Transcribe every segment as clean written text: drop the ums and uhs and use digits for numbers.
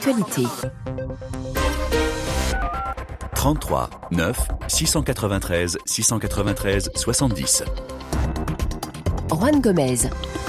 l'actualité. 33 9 693 693 70. Juan Gomez.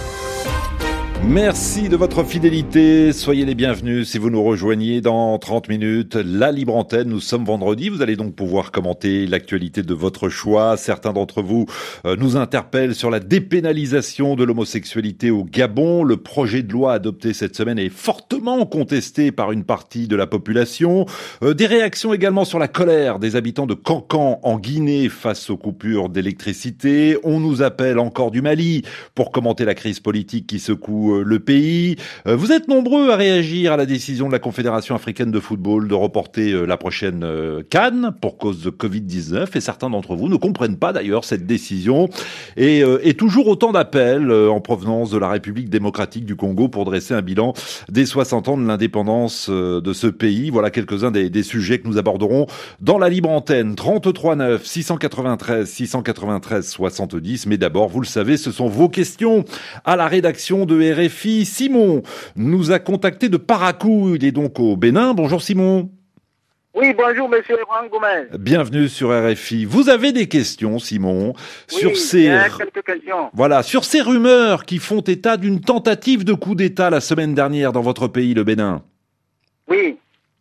Merci de votre fidélité, soyez les bienvenus si vous nous rejoignez dans 30 minutes, la libre antenne, nous sommes vendredi, vous allez donc pouvoir commenter l'actualité de votre choix. Certains d'entre vous nous interpellent sur la dépénalisation de l'homosexualité au Gabon. Le projet de loi adopté cette semaine est fortement contesté par une partie de la population. Des réactions également sur la colère des habitants de Kankan en Guinée face aux coupures d'électricité. On nous appelle encore du Mali pour commenter la crise politique qui secoue le pays. Vous êtes nombreux à réagir à la décision de la Confédération africaine de football de reporter la prochaine CAN pour cause de Covid-19 et certains d'entre vous ne comprennent pas d'ailleurs cette décision et toujours autant d'appels en provenance de la République démocratique du Congo pour dresser un bilan des 60 ans de l'indépendance de ce pays. Voilà quelques-uns des sujets que nous aborderons dans la libre antenne. 33 9 693 693 70. Mais d'abord, vous le savez, ce sont vos questions à la rédaction de RFI. Simon nous a contacté de Parakou, il est donc au Bénin. Bonjour Simon. Oui, bonjour monsieur Juan Gomez. Bienvenue sur RFI. Vous avez des questions, Simon, sur quelques questions. Voilà, sur ces rumeurs qui font état d'une tentative de coup d'État la semaine dernière dans votre pays, le Bénin. Oui.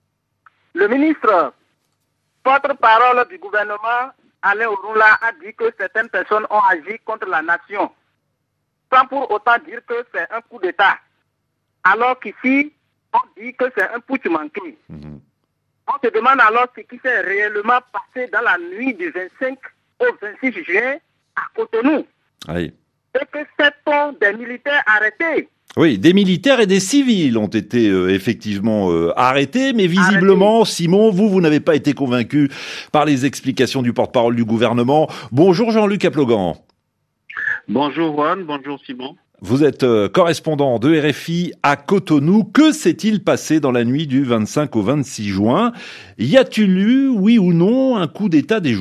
Le ministre, porte-parole du gouvernement, Alain Orunla, a dit que certaines personnes ont agi contre la nation, sans pour autant dire que c'est un coup d'État. Alors qu'ici, on dit que c'est un putsch manqué. On se demande alors ce qui s'est réellement passé dans la nuit du 25 au 26 juin à Cotonou. Oui. Et que sont des militaires arrêtés. Oui, des militaires et des civils ont été effectivement arrêtés, mais visiblement, Simon, vous n'avez pas été convaincu par les explications du porte-parole du gouvernement. Bonjour Jean-Luc Aplogan. Bonjour Juan, bonjour Simon. Vous êtes correspondant de RFI à Cotonou. Que s'est-il passé dans la nuit du 25 au 26 juin ? Y a-t-il eu, oui ou non, un coup d'État déjoué ?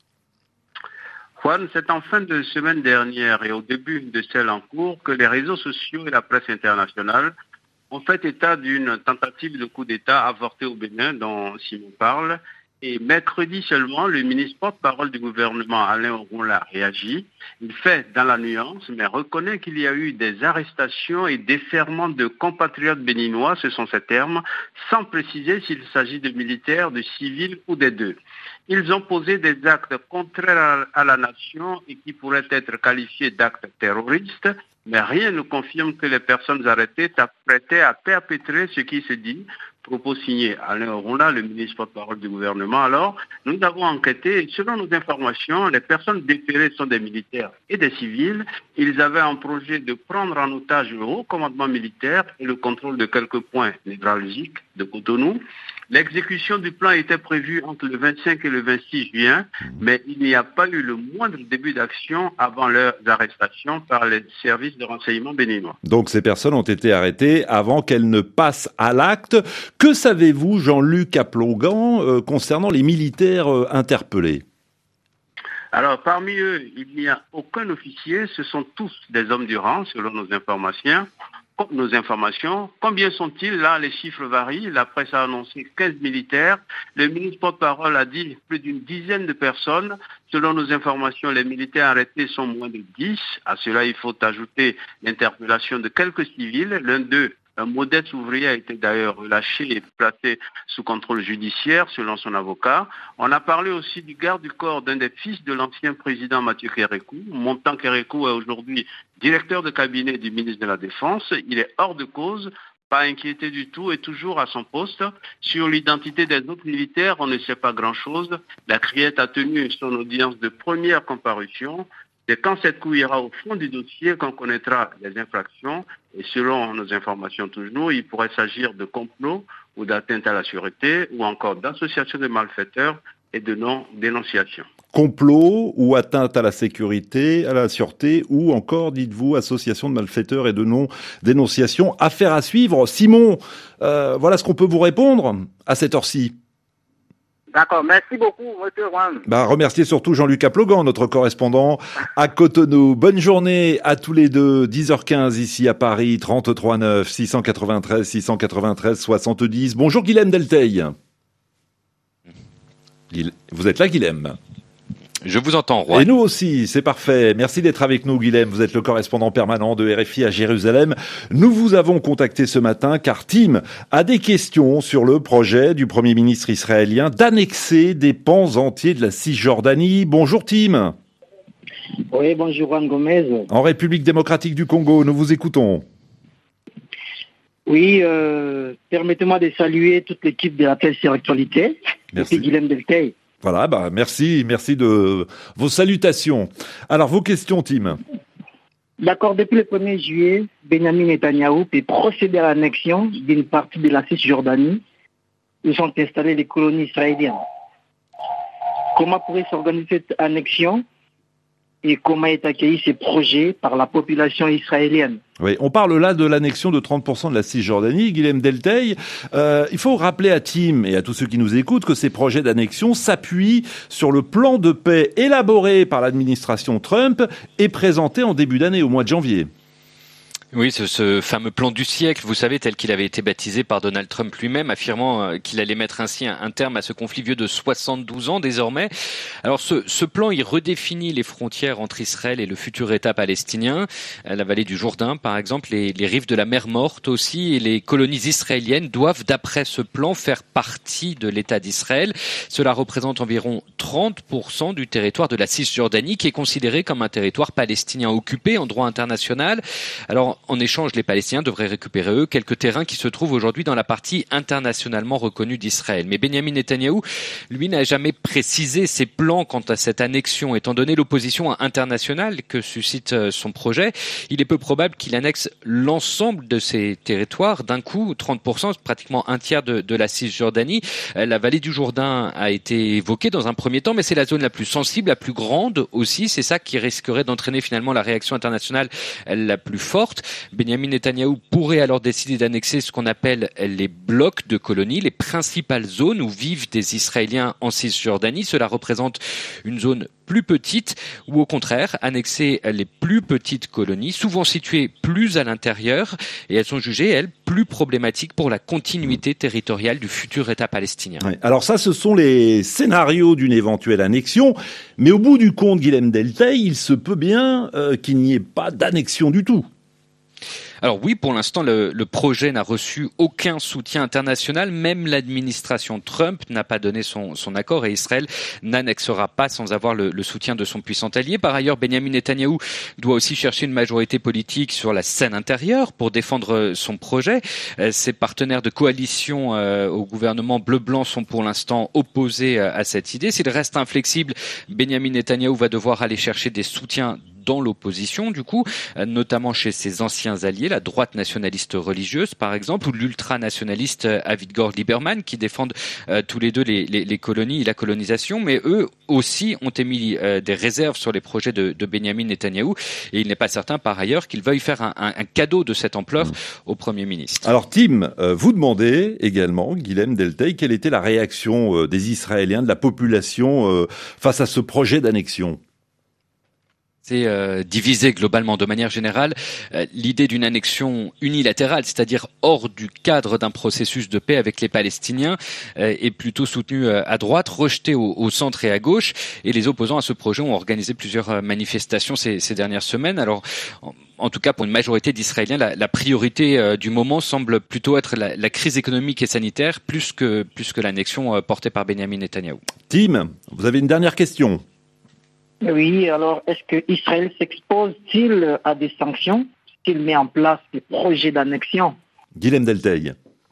Juan, c'est en fin de semaine dernière et au début de celle en cours que les réseaux sociaux et la presse internationale ont fait état d'une tentative de coup d'État avortée au Bénin dont Simon parle. Et mercredi seulement, le ministre porte-parole du gouvernement, Alain Orunla, réagit. Il fait dans la nuance, mais reconnaît qu'il y a eu des arrestations et déferrements de compatriotes béninois, ce sont ces termes, sans préciser s'il s'agit de militaires, de civils ou des deux. Ils ont posé des actes contraires à la nation et qui pourraient être qualifiés d'actes terroristes, mais rien ne confirme que les personnes arrêtées s'apprêtaient à perpétrer ce qui se dit. Propos signé Alain Orunla, le ministre porte-parole du gouvernement. Alors, nous avons enquêté et selon nos informations, les personnes déférées sont des militaires et des civils. Ils avaient un projet de prendre en otage le haut commandement militaire et le contrôle de quelques points névralgiques de Cotonou. L'exécution du plan était prévue entre le 25 et le 26 juin, mais il n'y a pas eu le moindre début d'action avant leur arrestation par les services de renseignement béninois. Donc ces personnes ont été arrêtées avant qu'elles ne passent à l'acte. Que savez-vous, Jean-Luc Aplogan, concernant les militaires interpellés ? Alors, parmi eux, il n'y a aucun officier, ce sont tous des hommes du rang, selon nos informations. Combien sont-ils? Là, les chiffres varient. La presse a annoncé 15 militaires. Le ministre porte-parole a dit plus d'une dizaine de personnes. Selon nos informations, les militaires arrêtés sont moins de 10. À cela, il faut ajouter l'interpellation de quelques civils. L'un d'eux, un modeste ouvrier, a été d'ailleurs relâché et placé sous contrôle judiciaire, selon son avocat. On a parlé aussi du garde du corps d'un des fils de l'ancien président Mathieu Kérékou. Montan Kérékou est aujourd'hui directeur de cabinet du ministre de la Défense. Il est hors de cause, pas inquiété du tout et toujours à son poste. Sur l'identité des autres militaires, on ne sait pas grand-chose. La Criette a tenu son audience de première comparution. C'est quand cette couille ira au fond du dossier qu'on connaîtra les infractions. Et selon nos informations toujours, il pourrait s'agir de complot ou d'atteinte à la sûreté ou encore d'association de malfaiteurs et de non-dénonciation. Complot ou atteinte à la sécurité, à la sûreté ou encore, dites-vous, association de malfaiteurs et de non-dénonciation. Affaire à suivre. Simon, voilà ce qu'on peut vous répondre à cette heure-ci. D'accord, merci beaucoup, monsieur Juan. Remercier surtout Jean-Luc Aplogan, notre correspondant à Cotonou. Bonne journée à tous les deux. 10h15 ici à Paris, 33 9 693 693 70. Bonjour Guilhem Delteil. Vous êtes là, Guilhem? Je vous entends, Roy. Et nous aussi, c'est parfait. Merci d'être avec nous, Guilhem. Vous êtes le correspondant permanent de RFI à Jérusalem. Nous vous avons contacté ce matin car Tim a des questions sur le projet du Premier ministre israélien d'annexer des pans entiers de la Cisjordanie. Bonjour Tim. Oui, bonjour Juan Gomez. En République démocratique du Congo, nous vous écoutons. Oui, permettez-moi de saluer toute l'équipe de la presse sur actualité. Merci. Guilhem Delteil. Voilà, merci de vos salutations. Alors, vos questions, Tim. D'accord, depuis le 1er juillet, Benjamin Netanyahou peut procéder à l'annexion d'une partie de la Cisjordanie où sont installées les colonies israéliennes. Comment pourrait s'organiser cette annexion et comment est accueilli ces projets par la population israélienne? Oui, on parle là de l'annexion de 30% de la Cisjordanie, Guilhem Delteil. Il faut rappeler à Tim et à tous ceux qui nous écoutent que ces projets d'annexion s'appuient sur le plan de paix élaboré par l'administration Trump et présenté en début d'année, au mois de janvier. Oui, ce fameux plan du siècle, vous savez, tel qu'il avait été baptisé par Donald Trump lui-même, affirmant qu'il allait mettre ainsi un terme à ce conflit vieux de 72 ans désormais. Alors ce plan, il redéfinit les frontières entre Israël et le futur État palestinien, la vallée du Jourdain par exemple, les rives de la mer Morte aussi, et les colonies israéliennes doivent, d'après ce plan, faire partie de l'État d'Israël. Cela représente environ 30% du territoire de la Cisjordanie, qui est considéré comme un territoire palestinien occupé en droit international. Alors, en échange, les Palestiniens devraient récupérer, eux, quelques terrains qui se trouvent aujourd'hui dans la partie internationalement reconnue d'Israël. Mais Benjamin Netanyahou, lui, n'a jamais précisé ses plans quant à cette annexion. Étant donné l'opposition internationale que suscite son projet, il est peu probable qu'il annexe l'ensemble de ces territoires d'un coup, 30%, pratiquement un tiers de la Cisjordanie. La vallée du Jourdain a été évoquée dans un premier temps, mais c'est la zone la plus sensible, la plus grande aussi. C'est ça qui risquerait d'entraîner finalement la réaction internationale la plus forte. Benjamin Netanyahou pourrait alors décider d'annexer ce qu'on appelle les blocs de colonies, les principales zones où vivent des Israéliens en Cisjordanie. Cela représente une zone plus petite, ou au contraire annexer les plus petites colonies, souvent situées plus à l'intérieur, et elles sont jugées, elles, plus problématiques pour la continuité territoriale du futur État palestinien. Ouais. Alors ça, ce sont les scénarios d'une éventuelle annexion, mais au bout du compte, Guilhem Delteil, il se peut bien qu'il n'y ait pas d'annexion du tout. Alors oui, pour l'instant, le projet n'a reçu aucun soutien international. Même l'administration Trump n'a pas donné son accord et Israël n'annexera pas sans avoir le soutien de son puissant allié. Par ailleurs, Benjamin Netanyahou doit aussi chercher une majorité politique sur la scène intérieure pour défendre son projet. Ses partenaires de coalition au gouvernement bleu-blanc sont pour l'instant opposés à cette idée. S'il reste inflexible, Benjamin Netanyahou va devoir aller chercher des soutiens dans l'opposition, du coup, notamment chez ses anciens alliés, la droite nationaliste religieuse, par exemple, ou l'ultranationaliste Avigdor Lieberman, qui défendent tous les deux les colonies et la colonisation, mais eux aussi ont émis des réserves sur les projets de Benjamin Netanyahou, et il n'est pas certain, par ailleurs, qu'il veuille faire un cadeau de cette ampleur au Premier ministre. Alors, Tim, vous demandez également, Guilhem Delteil, quelle était la réaction des Israéliens, de la population, face à ce projet d'annexion? C'est divisé globalement. De manière générale, l'idée d'une annexion unilatérale, c'est-à-dire hors du cadre d'un processus de paix avec les Palestiniens, est plutôt soutenue à droite, rejetée au centre et à gauche. Et les opposants à ce projet ont organisé plusieurs manifestations ces dernières semaines. Alors, en tout cas, pour une majorité d'Israéliens, la priorité du moment semble plutôt être la crise économique et sanitaire, plus que l'annexion portée par Benjamin Netanyahou. Tim, vous avez une dernière question? Oui, alors est-ce que Israël s'expose-t-il à des sanctions s'il met en place des projets d'annexion? Guilhem Delteil.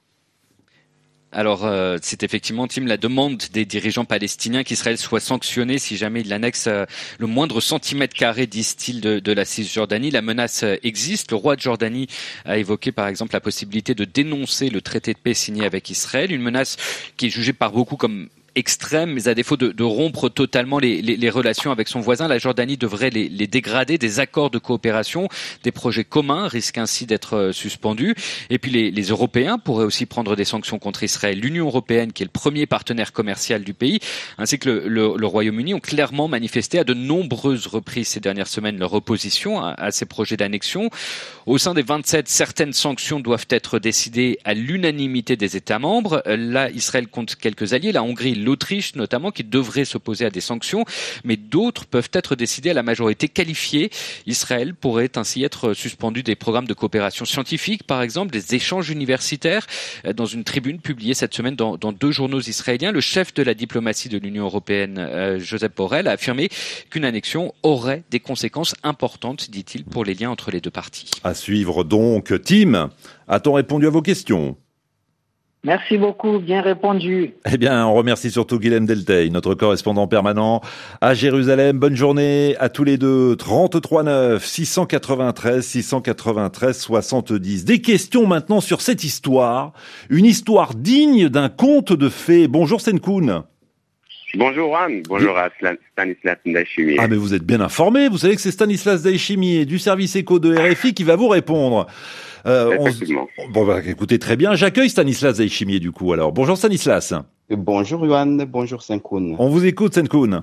Alors, c'est effectivement, Tim, la demande des dirigeants palestiniens qu'Israël soit sanctionné si jamais il annexe le moindre centimètre carré, disent-ils, de la Cisjordanie. La menace existe. Le roi de Jordanie a évoqué, par exemple, la possibilité de dénoncer le traité de paix signé avec Israël, une menace qui est jugée par beaucoup comme extrêmes, mais à défaut de rompre totalement les relations avec son voisin, la Jordanie devrait les dégrader. Des accords de coopération, des projets communs risquent ainsi d'être suspendus. Et puis les Européens pourraient aussi prendre des sanctions contre Israël. L'Union européenne, qui est le premier partenaire commercial du pays, ainsi que le Royaume-Uni, ont clairement manifesté à de nombreuses reprises ces dernières semaines leur opposition à ces projets d'annexion. Au sein des 27, certaines sanctions doivent être décidées à l'unanimité des États membres. Là, Israël compte quelques alliés, la Hongrie, l'Autriche notamment, qui devraient s'opposer à des sanctions, mais d'autres peuvent être décidées à la majorité qualifiée. Israël pourrait ainsi être suspendu des programmes de coopération scientifique, par exemple, des échanges universitaires. Dans une tribune publiée cette semaine dans 2 journaux israéliens, le chef de la diplomatie de l'Union européenne, Josep Borrell, a affirmé qu'une annexion aurait des conséquences importantes, dit-il, pour les liens entre les deux parties. À suivre donc. Tim, a-t-on répondu à vos questions ? Merci beaucoup, bien répondu. Eh bien, on remercie surtout Guilhem Delteil, notre correspondant permanent à Jérusalem. Bonne journée à tous les deux. 33 9 693 693 70. Des questions maintenant sur cette histoire. Une histoire digne d'un conte de fées. Bonjour Senkoun. Bonjour Juan, bonjour à Stanislas Ndaychimier. Ah mais vous êtes bien informé, vous savez que c'est Stanislas Ndaychimier du service éco de RFI qui va vous répondre. Écoutez, très bien, j'accueille Stanislas Ndaychimier du coup alors. Bonjour Stanislas. Bonjour Juan, bonjour Senkoun. On vous écoute Senkoun.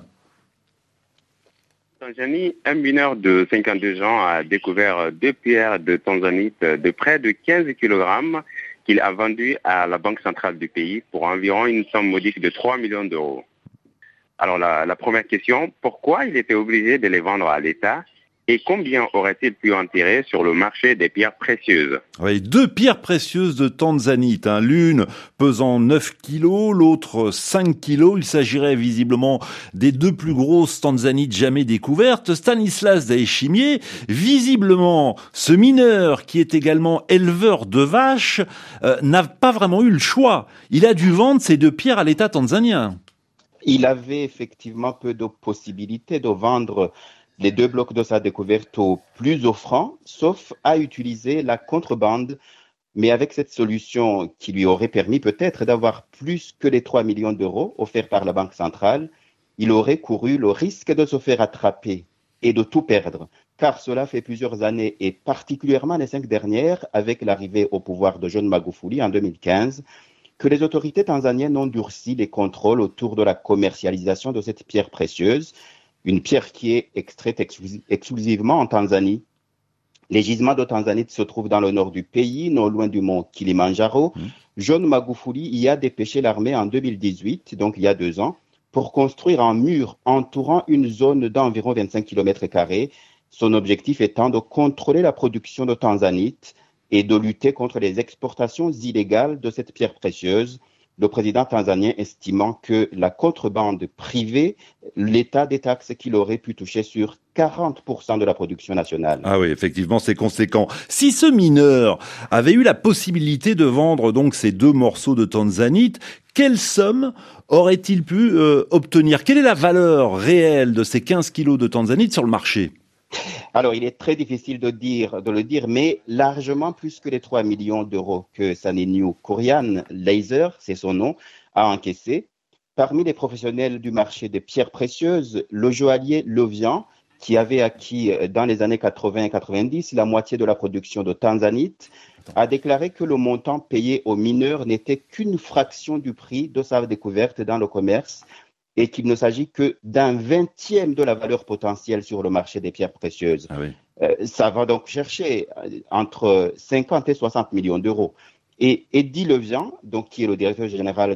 En Tanzanie, un mineur de 52 ans a découvert 2 pierres de tanzanite de près de 15 kg qu'il a vendues à la banque centrale du pays pour environ une somme modique de 3 millions d'euros. Alors la première question, pourquoi il était obligé de les vendre à l'État et combien aurait-il pu en tirer sur le marché des pierres précieuses ? Oui, 2 pierres précieuses de tanzanite, l'une pesant 9 kilos, l'autre 5 kilos. Il s'agirait visiblement des 2 plus grosses tanzanites jamais découvertes. Stanislas Ndaychimier, visiblement, ce mineur qui est également éleveur de vaches, n'a pas vraiment eu le choix. Il a dû vendre ces 2 pierres à l'État tanzanien. Il avait effectivement peu de possibilités de vendre les 2 blocs de sa découverte au plus offrant, sauf à utiliser la contrebande. Mais avec cette solution qui lui aurait permis peut-être d'avoir plus que les 3 millions d'euros offerts par la Banque centrale, il aurait couru le risque de se faire attraper et de tout perdre. Car cela fait plusieurs années, et particulièrement les 5 dernières, avec l'arrivée au pouvoir de John Magufuli en 2015, que les autorités tanzaniennes ont durci les contrôles autour de la commercialisation de cette pierre précieuse, une pierre qui est extraite exclusivement en Tanzanie. Les gisements de tanzanite se trouvent dans le nord du pays, non loin du mont Kilimandjaro. John Magufuli y a dépêché l'armée en 2018, donc il y a 2 ans, pour construire un mur entourant une zone d'environ 25 km², son objectif étant de contrôler la production de tanzanite et de lutter contre les exportations illégales de cette pierre précieuse, le président tanzanien estimant que la contrebande privée, l'État des taxes qu'il aurait pu toucher sur 40% de la production nationale. Ah oui, effectivement, c'est conséquent. Si ce mineur avait eu la possibilité de vendre donc ces 2 morceaux de tanzanite, quelle somme aurait-il pu obtenir ? Quelle est la valeur réelle de ces 15 kilos de tanzanite sur le marché ? Alors, il est très difficile de le dire, mais largement plus que les 3 millions d'euros que Saneniu Kurian Laser, c'est son nom, a encaissé. Parmi les professionnels du marché des pierres précieuses, le joaillier Lovian, qui avait acquis dans les années 80 et 90 la moitié de la production de tanzanite, a déclaré que le montant payé aux mineurs n'était qu'une fraction du prix de sa découverte dans le commerce, et qu'il ne s'agit que d'un 20e de la valeur potentielle sur le marché des pierres précieuses. Ah oui. Ça va donc chercher entre 50 et 60 millions d'euros. Et Eddie Levian, donc, qui est le directeur général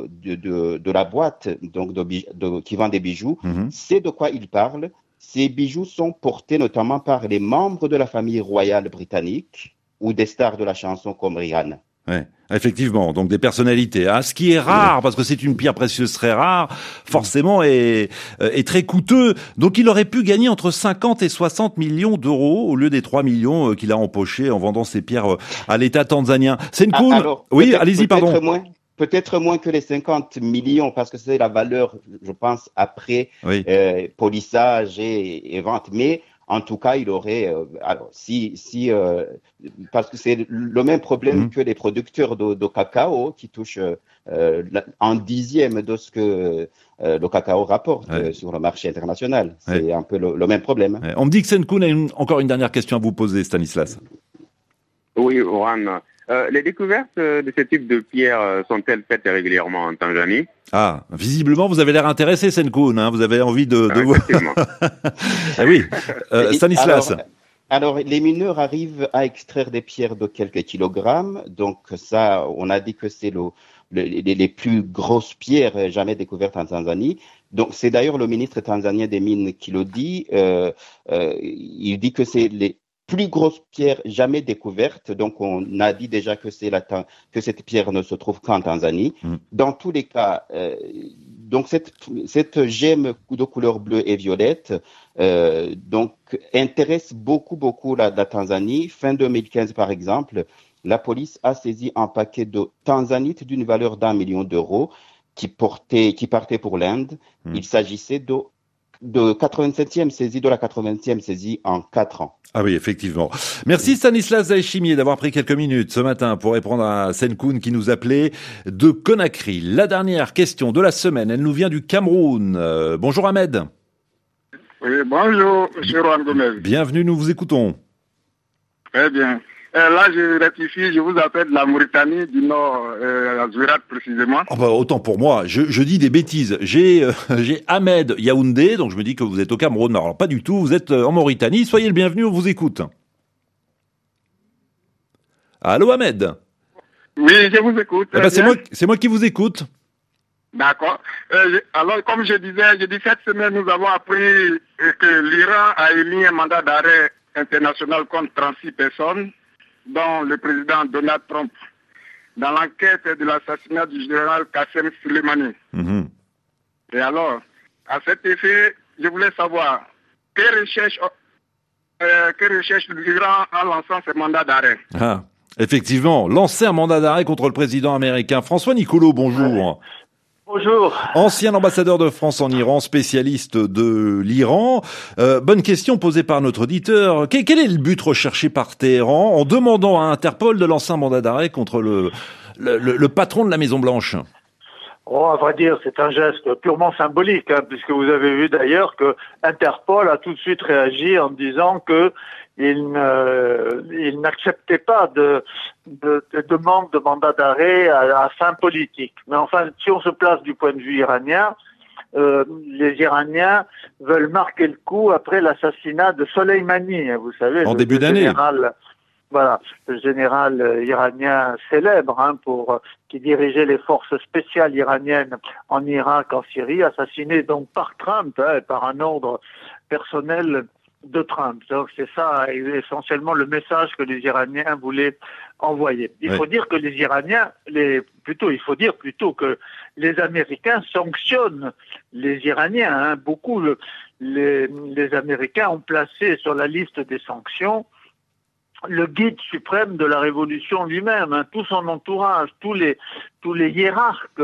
de la boîte donc qui vend des bijoux, sait de quoi il parle. Ces bijoux sont portés notamment par les membres de la famille royale britannique ou des stars de la chanson comme Rihanna. Ouais, effectivement, donc des personnalités. Ce qui est rare, parce que c'est une pierre précieuse très rare, forcément est très coûteux. Donc il aurait pu gagner entre 50 et 60 millions d'euros au lieu des 3 millions qu'il a empochés en vendant ces pierres à l'État tanzanien. C'est une cool. Oui, allez-y, pardon. Peut-être moins que les 50 millions, parce que c'est la valeur, je pense, après polissage et vente. Mais En tout cas, il aurait, parce que c'est le même problème que les producteurs de cacao qui touchent un dixième de ce que le cacao rapporte sur le marché international. C'est un peu le même problème. On me dit que Senckoun a encore une dernière question à vous poser, Stanislas. Oui, Oran. Les découvertes de ce type de pierres sont-elles faites régulièrement en Tanzanie? Ah, visiblement, vous avez l'air intéressé, Senckoun. Vous avez envie de effectivement. Oui, Stanislas. Alors, les mineurs arrivent à extraire des pierres de quelques kilogrammes. Donc, ça, on a dit que c'est les plus grosses pierres jamais découvertes en Tanzanie. Donc, c'est d'ailleurs le ministre tanzanien des Mines qui le dit. Il dit que c'est les plus grosse pierre jamais découverte. Donc, on a dit déjà que que cette pierre ne se trouve qu'en Tanzanie. Dans tous les cas, donc cette gemme de couleur bleue et violette, donc intéresse beaucoup la Tanzanie. Fin 2015, par exemple, la police a saisi un paquet de tanzanite d'une valeur d'1 million d'euros qui partait pour l'Inde. Il s'agissait de 87e saisie, de la 80e saisie en 4 ans. Ah oui, effectivement. Merci Stanislas Zaïchimier d'avoir pris quelques minutes ce matin pour répondre à Senckoun qui nous appelait de Conakry. La dernière question de la semaine, elle nous vient du Cameroun. Bonjour Ahmed. Oui, bonjour, M. Juan Gomez. Bienvenue, nous vous écoutons. Très bien. Là, je rectifie, je vous appelle de la Mauritanie, du Nord, à Zouirat précisément. Oh bah, autant pour moi, je dis des bêtises. J'ai Ahmed Yaoundé, donc je me dis que vous êtes au Cameroun. Alors pas du tout, vous êtes en Mauritanie. Soyez le bienvenu, on vous écoute. Allô Ahmed? Oui, je vous écoute. Eh ben, c'est moi qui vous écoute. D'accord. Alors, comme je dis cette semaine, nous avons appris que l'Iran a émis un mandat d'arrêt international contre 36 personnes, dont le président Donald Trump, dans l'enquête de l'assassinat du général Qassem Soleimani. Et alors, à cet effet, je voulais savoir quelle recherche l'Iran en lançant ce mandat d'arrêt. Ah, effectivement, lancer un mandat d'arrêt contre le président américain. François Nicolo, bonjour. Bonjour. Ancien ambassadeur de France en Iran, spécialiste de l'Iran. Bonne question posée par notre auditeur. Quel est le but recherché par Téhéran en demandant à Interpol de lancer un mandat d'arrêt contre le patron de la Maison-Blanche? Oh, à vrai dire, c'est un geste purement symbolique, puisque vous avez vu d'ailleurs que Interpol a tout de suite réagi en disant que il n'acceptait pas de demande de mandat d'arrêt à fin politique. Mais enfin, si on se place du point de vue iranien, les Iraniens veulent marquer le coup après l'assassinat de Soleimani, vous savez, en début d'année. Voilà, le général iranien célèbre qui dirigeait les forces spéciales iraniennes en Irak, en Syrie, assassiné donc par Trump, par un ordre personnel de Trump. Donc c'est ça essentiellement le message que les Iraniens voulaient envoyer. Il faut dire que les Iraniens, il faut dire plutôt que les Américains sanctionnent les Iraniens. Beaucoup, les Américains ont placé sur la liste des sanctions le guide suprême de la révolution lui-même, tout son entourage, tous les hiérarques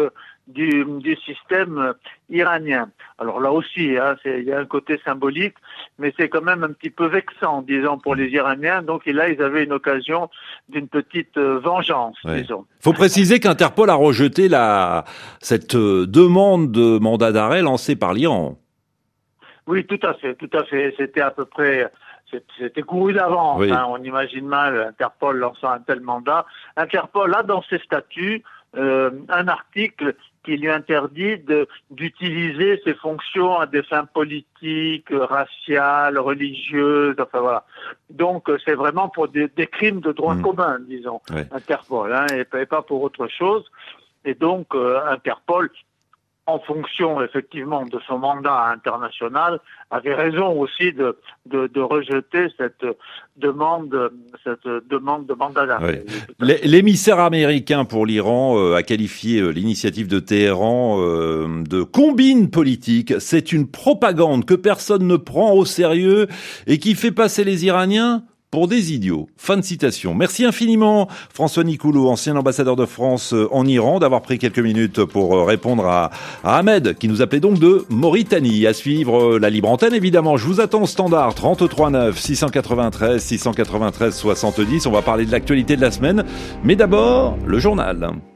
du système iranien. Alors là aussi, il y a un côté symbolique, mais c'est quand même un petit peu vexant, disons, pour les Iraniens. Donc là, ils avaient une occasion d'une petite vengeance, disons. Faut préciser qu'Interpol a rejeté cette demande de mandat d'arrêt lancée par l'Iran. Oui, tout à fait. C'était à peu près... C'était couru d'avance. Oui. On imagine mal Interpol lançant un tel mandat. Interpol a dans ses statuts un article qui lui interdit d'utiliser ses fonctions à des fins politiques, raciales, religieuses, enfin voilà. Donc c'est vraiment pour des crimes de droit commun, disons, Interpol, et pas pour autre chose. Et donc Interpol, en fonction effectivement de son mandat international, avait raison aussi de rejeter cette demande de mandat d'arrêt. L'émissaire américain pour l'Iran a qualifié l'initiative de Téhéran de combine politique. C'est une propagande que personne ne prend au sérieux et qui fait passer les Iraniens pour des idiots. Fin de citation. Merci infiniment François Nicoulot, ancien ambassadeur de France en Iran, d'avoir pris quelques minutes pour répondre à Ahmed, qui nous appelait donc de Mauritanie. À suivre la libre antenne, évidemment. Je vous attends au standard 33 9 693 693 70. On va parler de l'actualité de la semaine. Mais d'abord, le journal.